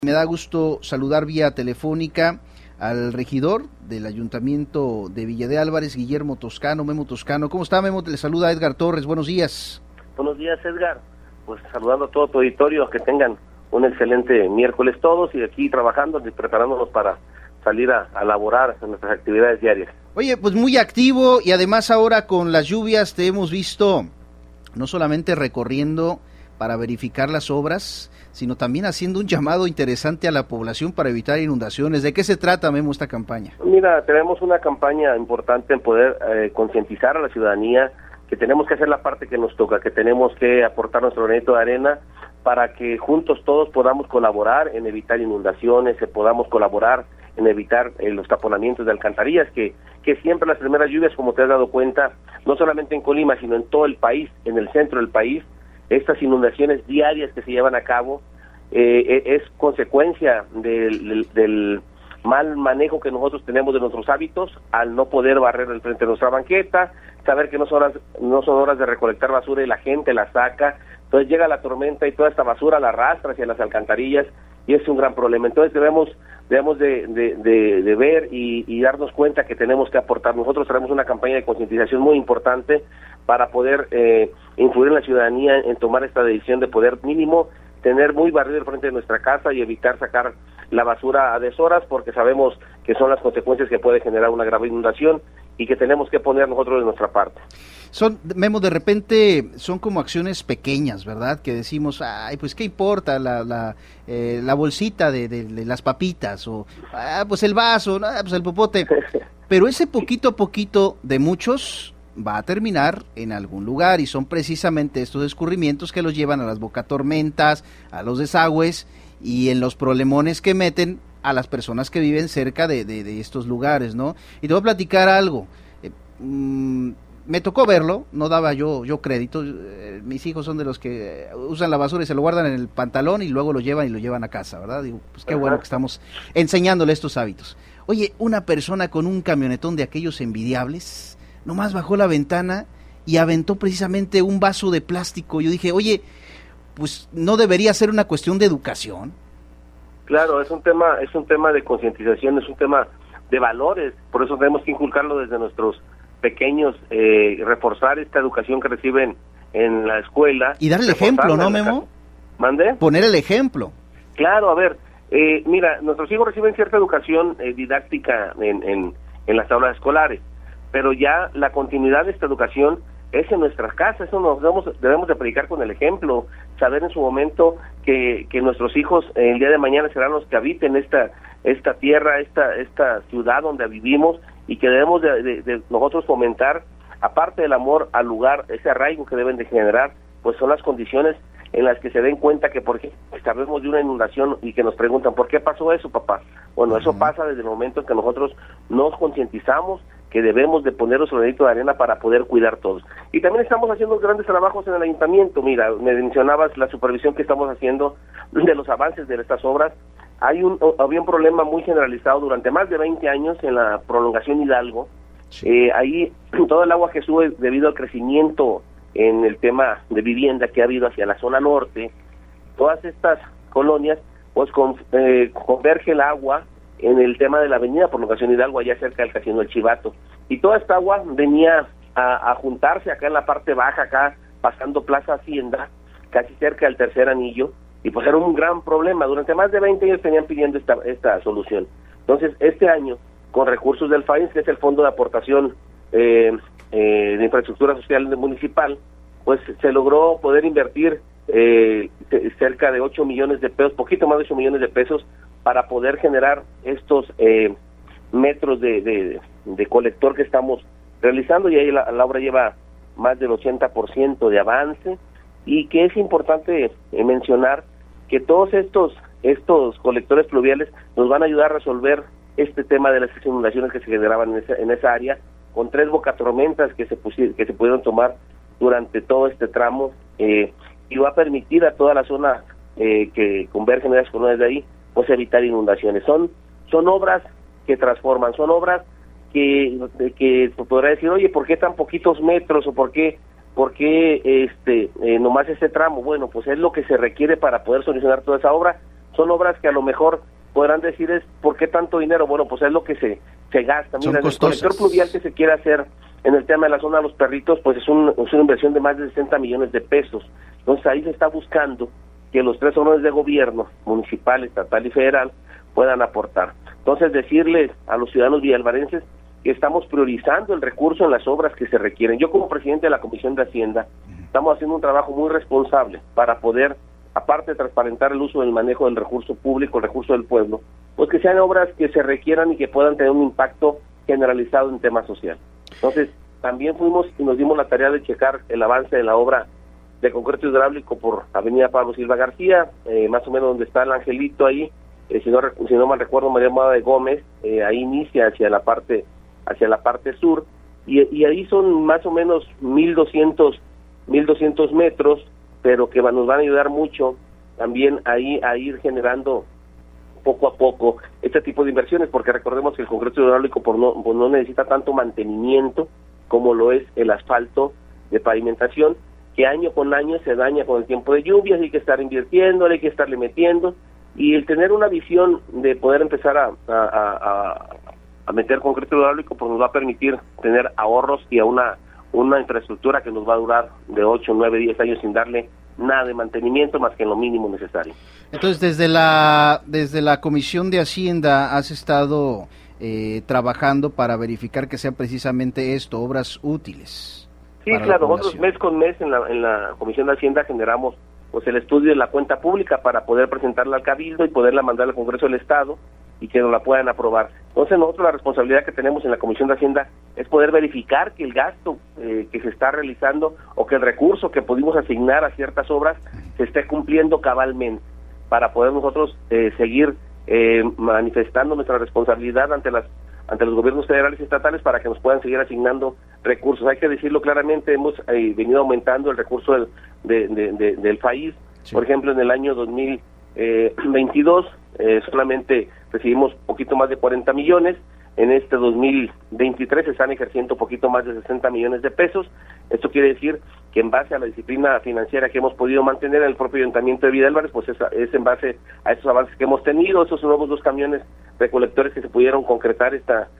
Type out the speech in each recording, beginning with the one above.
Me da gusto saludar vía telefónica al regidor del Ayuntamiento de Villa de Álvarez, Guillermo Toscano, Memo Toscano. ¿Cómo está, Memo? Le saluda Edgar Torres. Buenos días. Buenos días, Edgar. Pues saludando a todo tu auditorio, que tengan un excelente miércoles todos y aquí trabajando y preparándonos para salir a laborar en nuestras actividades diarias. Oye, pues muy activo y además ahora con las lluvias te hemos visto no solamente recorriendo para verificar las obras, sino también haciendo un llamado interesante a la población para evitar inundaciones. ¿De qué se trata, Memo, esta campaña? Mira, tenemos una campaña importante en poder concientizar a la ciudadanía que tenemos que hacer la parte que nos toca, que tenemos que aportar nuestro granito de arena para que juntos todos podamos colaborar en evitar inundaciones, podamos colaborar en evitar los taponamientos de alcantarillas, que siempre las primeras lluvias, como te has dado cuenta, no solamente en Colima, sino en todo el país, en el centro del país, estas inundaciones diarias que se llevan a cabo es consecuencia del mal manejo que nosotros tenemos de nuestros hábitos al no poder barrer el frente de nuestra banqueta, saber que no son horas de recolectar basura y la gente la saca, entonces llega la tormenta y toda esta basura la arrastra hacia las alcantarillas y es un gran problema. Entonces debemos de ver y darnos cuenta que tenemos que aportar. Nosotros tenemos una campaña de concientización muy importante para poder influir en la ciudadanía en tomar esta decisión de poder mínimo tener muy barrido el frente de nuestra casa y evitar sacar la basura a deshoras, porque sabemos que son las consecuencias que puede generar una grave inundación y que tenemos que poner nosotros de nuestra parte. Memo, de repente son como acciones pequeñas, ¿verdad? Que decimos, ay, pues qué importa la bolsita de las papitas, o pues el vaso, pues el popote, pero ese poquito a poquito de muchos va a terminar en algún lugar y son precisamente estos escurrimientos que los llevan a las bocatormentas, a los desagües y en los problemones que meten a las personas que viven cerca de estos lugares, ¿no? Y te voy a platicar algo, me tocó verlo, no daba yo crédito, mis hijos son de los que usan la basura y se lo guardan en el pantalón y luego lo llevan a casa, ¿verdad? Digo, pues qué bueno que estamos enseñándole estos hábitos. Oye, una persona con un camionetón de aquellos envidiables, nomás bajó la ventana y aventó precisamente un vaso de plástico. Yo dije, oye, pues no debería ser una cuestión de educación. Claro, es un tema de concientización, es un tema de valores, por eso tenemos que inculcarlo desde nuestros pequeños, reforzar esta educación que reciben en la escuela. Y dar el ejemplo, ¿no, Memo? ¿Mande? Poner el ejemplo. Claro, a ver, mira, nuestros hicos reciben cierta educación didáctica en las aulas escolares, pero ya la continuidad de esta educación es en nuestras casas, eso nos debemos de predicar con el ejemplo, saber en su momento que nuestros hijos el día de mañana serán los que habiten esta tierra, esta ciudad donde vivimos, y que debemos de nosotros fomentar, aparte del amor al lugar, ese arraigo que deben de generar, pues son las condiciones en las que se den cuenta que, por ejemplo, sabemos de una inundación y que nos preguntan, ¿por qué pasó eso, papá? Bueno, eso pasa desde el momento en que nosotros nos concientizamos que debemos de poner nuestro granito de arena para poder cuidar todos. Y también estamos haciendo grandes trabajos en el ayuntamiento. Mira, me mencionabas la supervisión que estamos haciendo de los avances de estas obras. Había un problema muy generalizado durante más de 20 años en la prolongación Hidalgo. Sí. Ahí todo el agua que sube debido al crecimiento en el tema de vivienda que ha habido hacia la zona norte, todas estas colonias, pues converge el agua en el tema de la avenida Prolongación Hidalgo, allá cerca del Casino del Chivato, y toda esta agua venía a juntarse acá en la parte baja, acá pasando Plaza Hacienda, casi cerca del Tercer Anillo, y pues era un gran problema. Durante más de 20 años tenían pidiendo esta solución. Entonces, este año, con recursos del FAINS, que es el Fondo de Aportación de Infraestructura Social Municipal, pues se logró poder invertir cerca de 8 millones de pesos, poquito más de 8 millones de pesos, para poder generar estos metros de colector que estamos realizando, y ahí la obra lleva más del 80% de avance, y que es importante mencionar que todos estos colectores pluviales nos van a ayudar a resolver este tema de las inundaciones que se generaban en esa área, con 3 bocatormentas que se pudieron tomar durante todo este tramo, y va a permitir a toda la zona que convergen en las colonias de ahí, pues evitar inundaciones. Son obras que transforman, son obras que se podrá decir, oye, ¿por qué tan poquitos metros? ¿O por qué nomás ese tramo? Bueno, pues es lo que se requiere para poder solucionar toda esa obra, son obras que a lo mejor podrán decir es, ¿por qué tanto dinero? Bueno, pues es lo que se gasta. Mira, el colector pluvial que se quiere hacer en el tema de la zona de los Perritos, pues es una inversión de más de 60 millones de pesos. Entonces ahí se está buscando que los 3 órdenes de gobierno, municipal, estatal y federal, puedan aportar. Entonces decirles a los ciudadanos villalvarenses que estamos priorizando el recurso en las obras que se requieren. Yo como presidente de la Comisión de Hacienda, estamos haciendo un trabajo muy responsable para poder, aparte de transparentar el uso del manejo del recurso público, el recurso del pueblo, pues que sean obras que se requieran y que puedan tener un impacto generalizado en tema social. Entonces, también fuimos y nos dimos la tarea de checar el avance de la obra de concreto hidráulico por Avenida Pablo Silva García, más o menos donde está el Angelito ahí, si no mal recuerdo, María Amada de Gómez, ahí inicia hacia la parte sur, y ahí son más o menos 1,200 metros, pero que nos van a ayudar mucho también ahí a ir generando poco a poco este tipo de inversiones, porque recordemos que el concreto hidráulico no necesita tanto mantenimiento como lo es el asfalto de pavimentación, que año con año se daña con el tiempo de lluvias, hay que estar invirtiendo, hay que estarle metiendo, y el tener una visión de poder empezar a meter concreto hidráulico pues nos va a permitir tener ahorros y a una infraestructura que nos va a durar de 8, 9, 10 años sin darle nada de mantenimiento más que en lo mínimo necesario. Entonces, desde la Comisión de Hacienda has estado trabajando para verificar que sea precisamente esto, obras útiles. Sí, claro, nosotros mes con mes en la Comisión de Hacienda generamos pues el estudio de la cuenta pública para poder presentarla al Cabildo y poderla mandar al Congreso del Estado y que nos la puedan aprobar. Entonces nosotros la responsabilidad que tenemos en la Comisión de Hacienda es poder verificar que el gasto que se está realizando o que el recurso que pudimos asignar a ciertas obras se esté cumpliendo cabalmente para poder nosotros seguir manifestando nuestra responsabilidad ante los gobiernos federales y estatales para que nos puedan seguir asignando recursos. Hay que decirlo claramente, hemos venido aumentando el recurso del país. Sí. Por ejemplo, en el año 2022 solamente recibimos poquito más de 40 millones, en este 2023 se están ejerciendo poquito más de 60 millones de pesos. Esto quiere decir que en base a la disciplina financiera que hemos podido mantener en el propio Ayuntamiento de Villa de Álvarez, pues es en base a esos avances que hemos tenido, esos nuevos 2 camiones recolectores que se pudieron concretar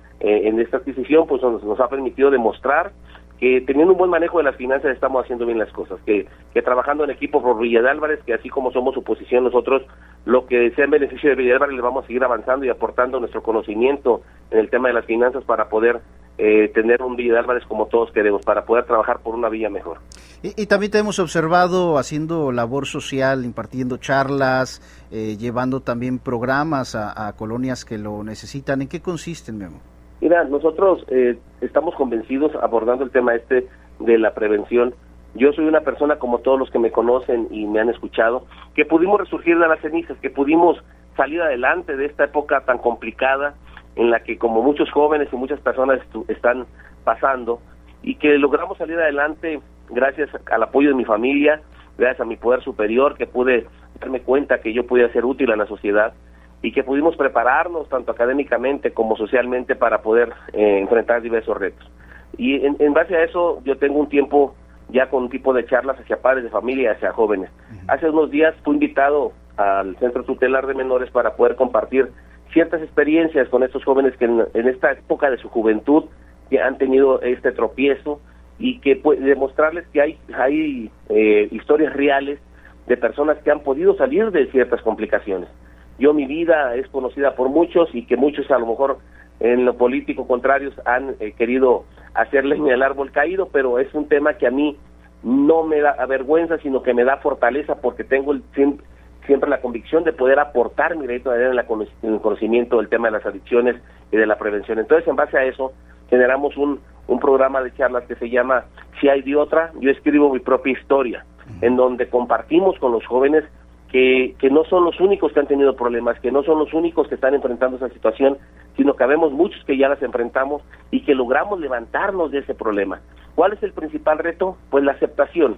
en esta adquisición, pues nos ha permitido demostrar que teniendo un buen manejo de las finanzas estamos haciendo bien las cosas, que trabajando en equipo por Villa de Álvarez, que así como somos oposición nosotros, lo que sea en beneficio de Villa de Álvarez le vamos a seguir avanzando y aportando nuestro conocimiento en el tema de las finanzas para poder tener un Villa de Álvarez como todos queremos, para poder trabajar por una villa mejor. Y también te hemos observado haciendo labor social, impartiendo charlas, llevando también programas a colonias que lo necesitan. ¿En qué consisten, Memo? Mira, nosotros estamos convencidos abordando el tema de la prevención. Yo soy una persona como todos los que me conocen y me han escuchado, que pudimos resurgir de las cenizas, que pudimos salir adelante de esta época tan complicada en la que como muchos jóvenes y muchas personas están pasando, y que logramos salir adelante gracias al apoyo de mi familia, gracias a mi poder superior, que pude darme cuenta que yo podía ser útil a la sociedad, y que pudimos prepararnos tanto académicamente como socialmente para poder enfrentar diversos retos. Y en base a eso yo tengo un tiempo ya con un tipo de charlas hacia padres de familia y hacia jóvenes. Hace unos días fui invitado al Centro Tutelar de Menores para poder compartir ciertas experiencias con estos jóvenes que en esta época de su juventud que han tenido este tropiezo, y que demostrarles que hay historias reales de personas que han podido salir de ciertas complicaciones. Mi vida es conocida por muchos y que muchos a lo mejor en lo político contrarios han querido hacer leña del árbol caído, pero es un tema que a mí no me da vergüenza, sino que me da fortaleza porque tengo siempre la convicción de poder aportar mi granito de arena en el conocimiento del tema de las adicciones y de la prevención. Entonces, en base a eso, generamos un programa de charlas que se llama Si hay de otra, yo escribo mi propia historia, en donde compartimos con los jóvenes que no son los únicos que han tenido problemas, que no son los únicos que están enfrentando esa situación, sino que habemos muchos que ya las enfrentamos y que logramos levantarnos de ese problema. ¿Cuál es el principal reto? Pues la aceptación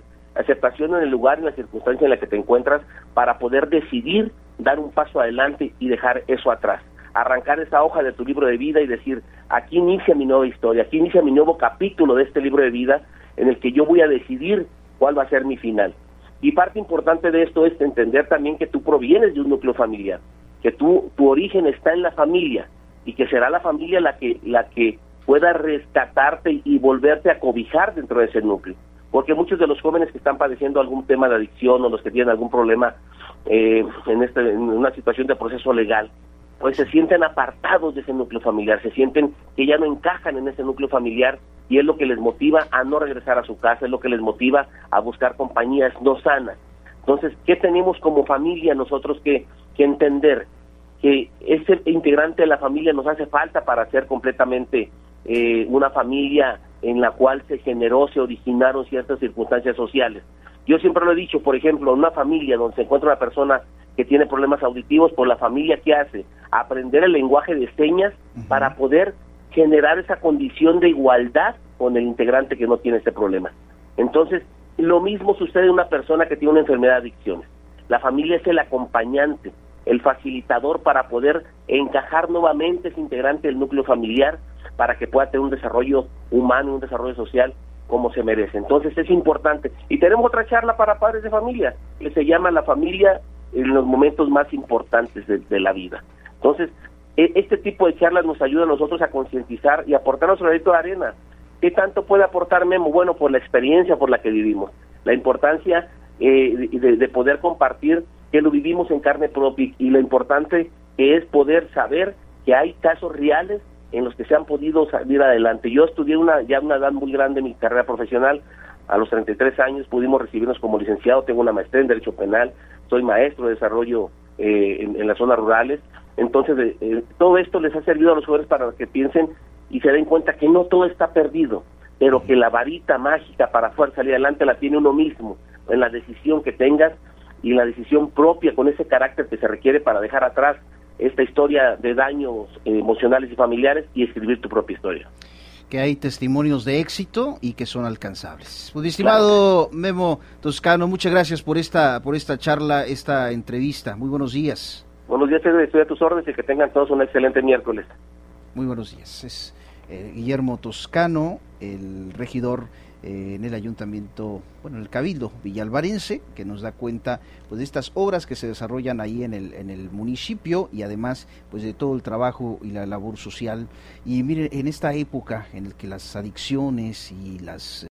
en el lugar y en la circunstancia en la que te encuentras para poder decidir dar un paso adelante y dejar eso atrás, arrancar esa hoja de tu libro de vida y decir, aquí inicia mi nueva historia, aquí inicia mi nuevo capítulo de este libro de vida en el que yo voy a decidir cuál va a ser mi final. Y parte importante de esto es entender también que tú provienes de un núcleo familiar, que tu origen está en la familia y que será la familia la que pueda rescatarte y volverte a cobijar dentro de ese núcleo. Porque muchos de los jóvenes que están padeciendo algún tema de adicción o los que tienen algún problema en una situación de proceso legal, pues se sienten apartados de ese núcleo familiar, se sienten que ya no encajan en ese núcleo familiar y es lo que les motiva a no regresar a su casa, es lo que les motiva a buscar compañías no sanas. Entonces, ¿qué tenemos como familia nosotros que entender? Que ese integrante de la familia nos hace falta para ser completamente una familia en la cual se generó, se originaron ciertas circunstancias sociales. Yo siempre lo he dicho, por ejemplo, una familia donde se encuentra una persona que tiene problemas auditivos, por la familia que hace, aprender el lenguaje de señas para poder generar esa condición de igualdad con el integrante que no tiene ese problema. Entonces, lo mismo sucede en una persona que tiene una enfermedad de adicciones. La familia es el acompañante, el facilitador para poder encajar nuevamente ese integrante del núcleo familiar para que pueda tener un desarrollo humano, un desarrollo social como se merece. Entonces es importante. Y tenemos otra charla para padres de familia, que se llama La familia en los momentos más importantes de la vida. Entonces, este tipo de charlas nos ayuda a nosotros a concientizar y aportar nuestro granito de arena. ¿Qué tanto puede aportar Memo? Bueno, por la experiencia por la que vivimos, la importancia de poder compartir que lo vivimos en carne propia y lo importante que es poder saber que hay casos reales en los que se han podido salir adelante. Yo estudié ya a una edad muy grande en mi carrera profesional, a los 33 años pudimos recibirnos como licenciado, tengo una maestría en Derecho Penal, soy maestro de desarrollo en las zonas rurales, entonces todo esto les ha servido a los jóvenes para que piensen y se den cuenta que no todo está perdido, pero que la varita mágica para poder salir adelante la tiene uno mismo, en la decisión que tengas y la decisión propia con ese carácter que se requiere para dejar atrás esta historia de daños emocionales y familiares y escribir tu propia historia. Que hay testimonios de éxito y que son alcanzables. Pues, mi estimado Memo Toscano, muchas gracias por esta charla, esta entrevista. Muy buenos días. Buenos días, estoy a tus órdenes y que tengan todos un excelente miércoles. Muy buenos días. Es Guillermo Toscano, el regidor en el ayuntamiento, en el Cabildo villalvarense, que nos da cuenta pues de estas obras que se desarrollan ahí en el municipio y además pues de todo el trabajo y la labor social. Y mire, en esta época en la que las adicciones y las